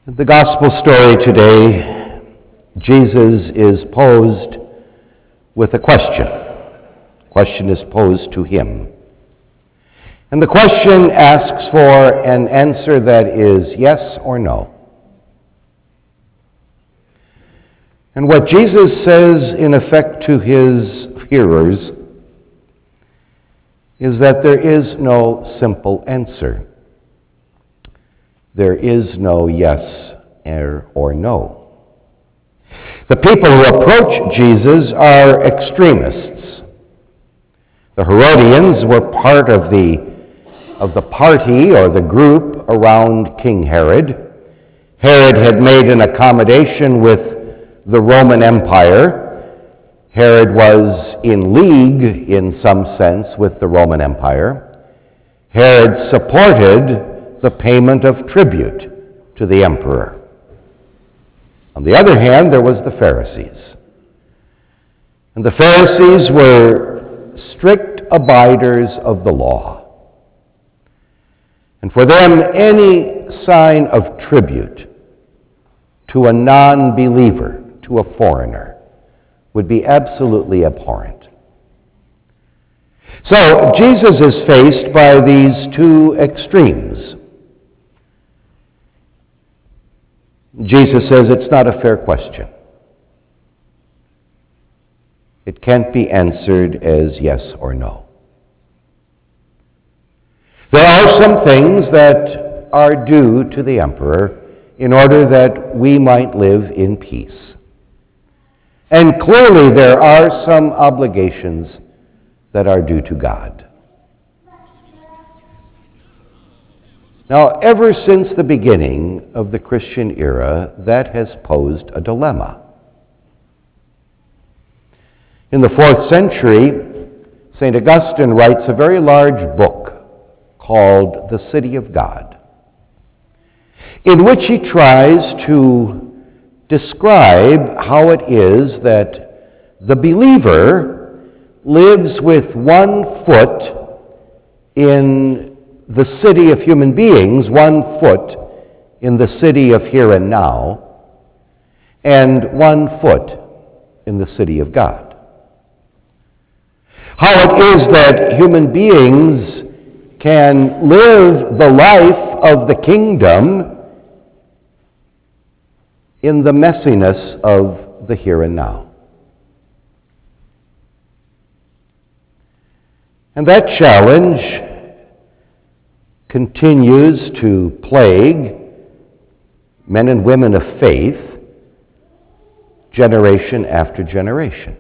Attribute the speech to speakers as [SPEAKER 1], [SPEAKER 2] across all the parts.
[SPEAKER 1] In the gospel story today, Jesus is posed with a question. The question is posed to him. And the question asks for an answer that is yes or no. And what Jesus says in effect to his hearers is that there is no simple answer. There is no yes or no. The people who approach Jesus are extremists. The Herodians were part of the party or the group around King Herod. Herod had made an accommodation with the Roman Empire. Herod was in league, in some sense, with the Roman Empire. Herod supported the payment of tribute to the emperor. On the other hand, there was the Pharisees. And the Pharisees were strict abiders of the law. And for them, any sign of tribute to a non-believer, to a foreigner, would be absolutely abhorrent. So Jesus is faced by these two extremes. Jesus says it's not a fair question. It can't be answered as yes or no. There are some things that are due to the emperor in order that we might live in peace. And clearly there are some obligations that are due to God. Now, ever since the beginning of the Christian era, that has posed a dilemma. In the 4th century, St. Augustine writes a very large book called The City of God, in which he tries to describe how it is that the believer lives with one foot in the city of human beings, one foot in the city of here and now, and one foot in the city of God. How it is that human beings can live the life of the kingdom in the messiness of the here and now. And that challenge continues to plague men and women of faith generation after generation.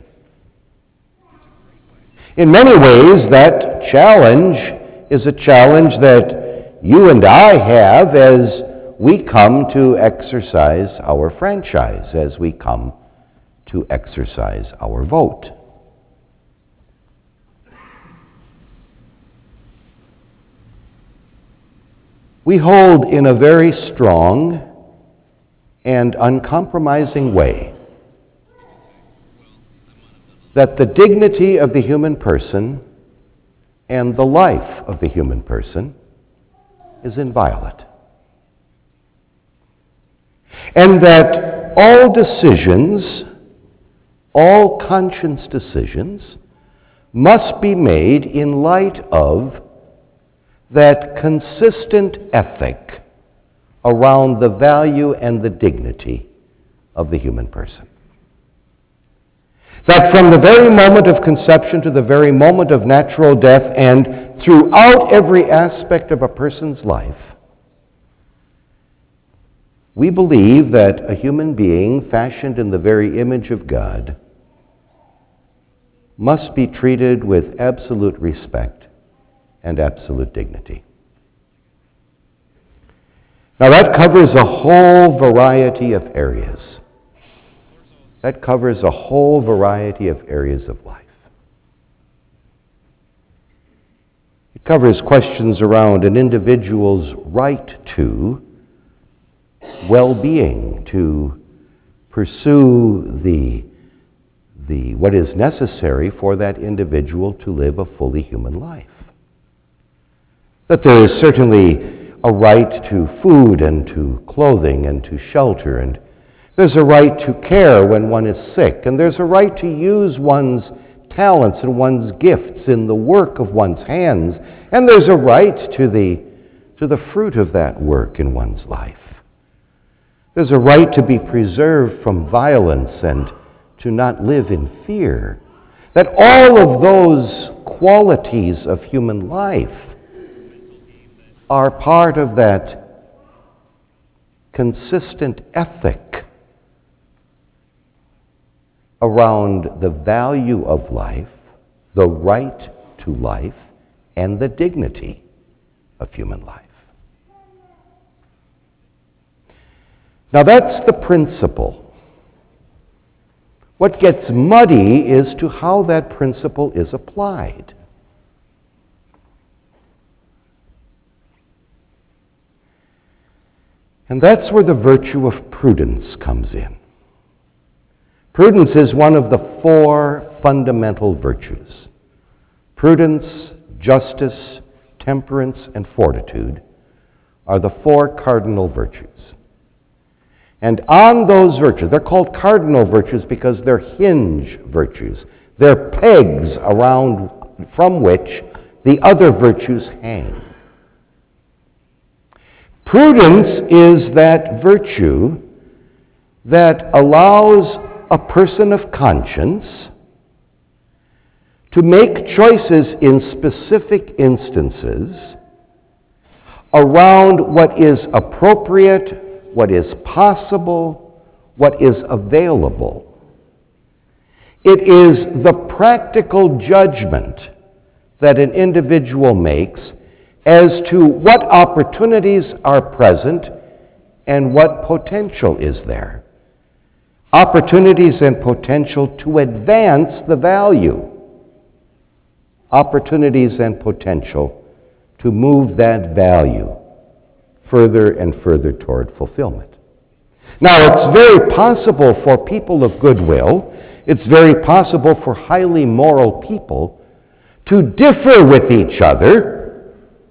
[SPEAKER 1] In many ways, that challenge is a challenge that you and I have as we come to exercise our franchise, as we come to exercise our vote. We hold in a very strong and uncompromising way that the dignity of the human person and the life of the human person is inviolate. And that all decisions, all conscience decisions, must be made in light of that consistent ethic around the value and the dignity of the human person. That from the very moment of conception to the very moment of natural death and throughout every aspect of a person's life, we believe that a human being fashioned in the very image of God must be treated with absolute respect and absolute dignity. Now that covers a whole variety of areas. That covers a whole variety of areas of life. It covers questions around an individual's right to well-being, to pursue the what is necessary for that individual to live a fully human life. That there is certainly a right to food and to clothing and to shelter, and there's a right to care when one is sick, and there's a right to use one's talents and one's gifts in the work of one's hands, and there's a right to the fruit of that work in one's life. There's a right to be preserved from violence and to not live in fear. That all of those qualities of human life are part of that consistent ethic around the value of life, the right to life, and the dignity of human life. Now that's the principle. What gets muddy is to how that principle is applied. And that's where the virtue of prudence comes in. Prudence is one of the four fundamental virtues. Prudence, justice, temperance, and fortitude are the four cardinal virtues. And on those virtues, they're called cardinal virtues because they're hinge virtues. They're pegs around from which the other virtues hang. Prudence is that virtue that allows a person of conscience to make choices in specific instances around what is appropriate, what is possible, what is available. It is the practical judgment that an individual makes as to what opportunities are present and what potential is there. Opportunities and potential to advance the value. Opportunities and potential to move that value further and further toward fulfillment. Now, it's very possible for people of goodwill, it's very possible for highly moral people to differ with each other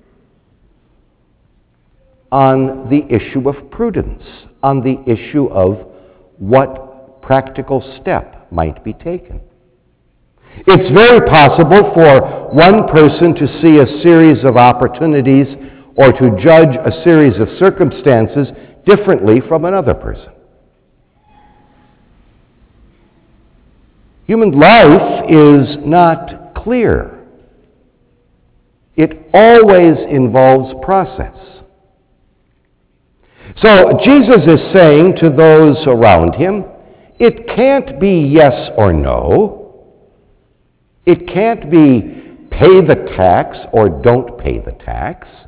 [SPEAKER 1] on the issue of prudence, on the issue of what practical step might be taken. It's very possible for one person to see a series of opportunities or to judge a series of circumstances differently from another person. Human life is not clear. It always involves process. So Jesus is saying to those around him, it can't be yes or no. It can't be pay the tax or don't pay the tax.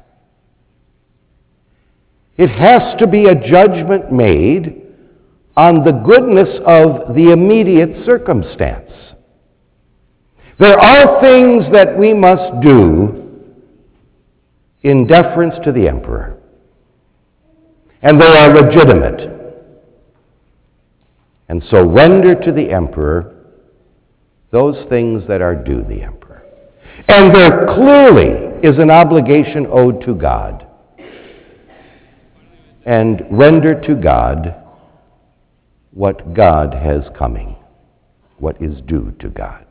[SPEAKER 1] It has to be a judgment made on the goodness of the immediate circumstance. There are things that we must do in deference to the emperor, and they are legitimate. And so render to the emperor those things that are due the emperor. And there clearly is an obligation owed to God. And render to God what God has coming, what is due to God.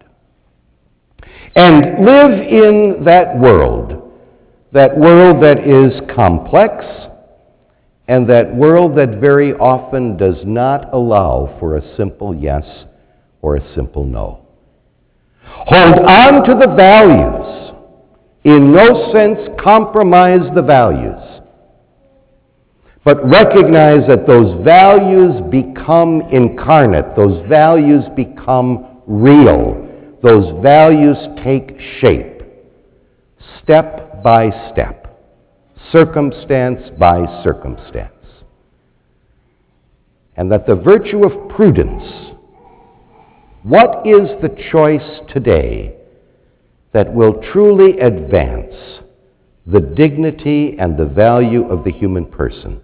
[SPEAKER 1] And live in that world that is complex, and that world that very often does not allow for a simple yes or a simple no. Hold on to the values. In no sense compromise the values. But recognize that those values become incarnate. Those values become real. Those values take shape, step by step, circumstance by circumstance. And that the virtue of prudence, what is the choice today that will truly advance the dignity and the value of the human person?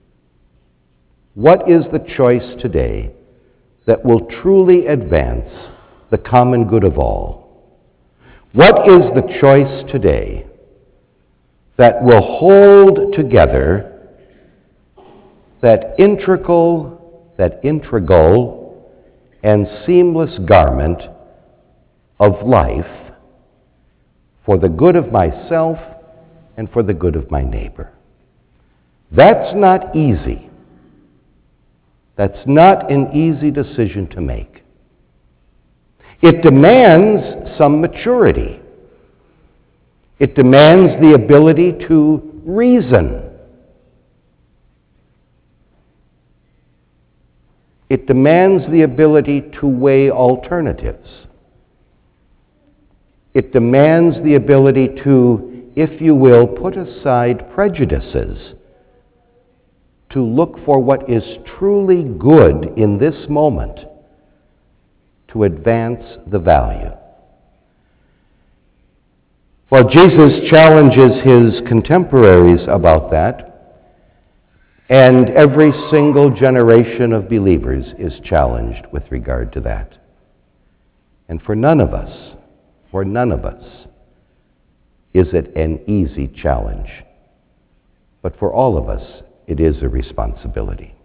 [SPEAKER 1] What is the choice today that will truly advance the common good of all? What is the choice today that will hold together that integral and seamless garment of life for the good of myself and for the good of my neighbor. That's not easy. That's not an easy decision to make. It demands some maturity. It demands the ability to reason. It demands the ability to weigh alternatives. It demands the ability to, if you will, put aside prejudices, to look for what is truly good in this moment, to advance the value. Well, Jesus challenges his contemporaries about that, and every single generation of believers is challenged with regard to that. And for none of us, is it an easy challenge. But for all of us, it is a responsibility.